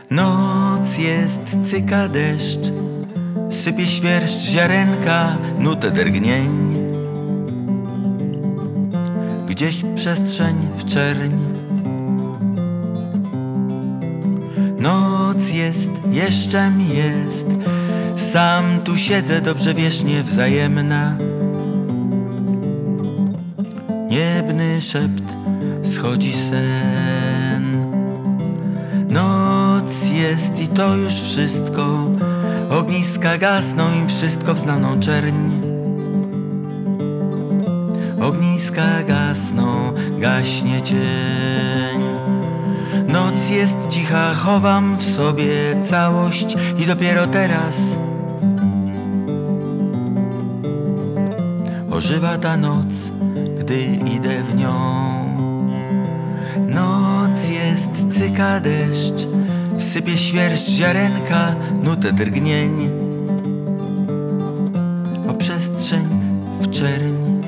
Noc jest, cyka deszcz, sypie świerszcz, ziarenka, nutę drgnień. Gdzieś przestrzeń w czerń. Noc jest, jeszcze mi jest, sam tu siedzę, dobrze wiesz, niewzajemna. Niebny szept, schodzi sen. Noc jest i to już wszystko. Ogniska gasną i wszystko w znaną czerń. Ogniska gasną, gaśnie cień. Noc jest cicha, chowam w sobie całość i dopiero teraz ożywa ta noc, gdy idę w nią. Noc jest, cyka deszcz, sypie świerszcz, ziarenka, nutę drgnień. O przestrzeń w czerń.